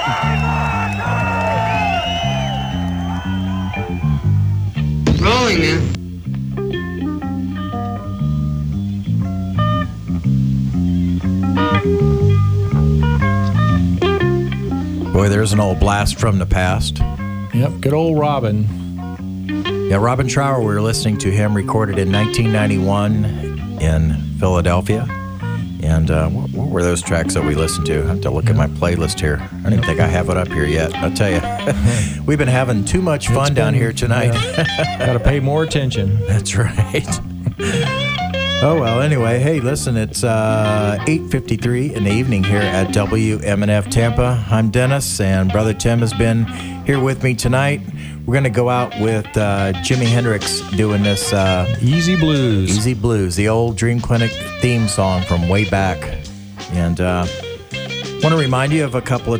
Rolling now. Boy, there's an old blast from the past. Yep, good old Robin. Yeah, Robin Trower, we were listening to him, recorded in 1991 in Philadelphia. And what were those tracks that we listened to? I have to look at my playlist here. I don't even think I have it up here yet. I'll tell you, we've been having too much fun down here tonight. Got to pay more attention. That's right. Oh, well, anyway, hey, listen, it's 8:53 in the evening here at WMNF Tampa. I'm Dennis, and Brother Tim has been here with me tonight. We're going to go out with Jimi Hendrix doing this Easy Blues. Easy Blues, the old Dream Clinic theme song from way back. And want to remind you of a couple of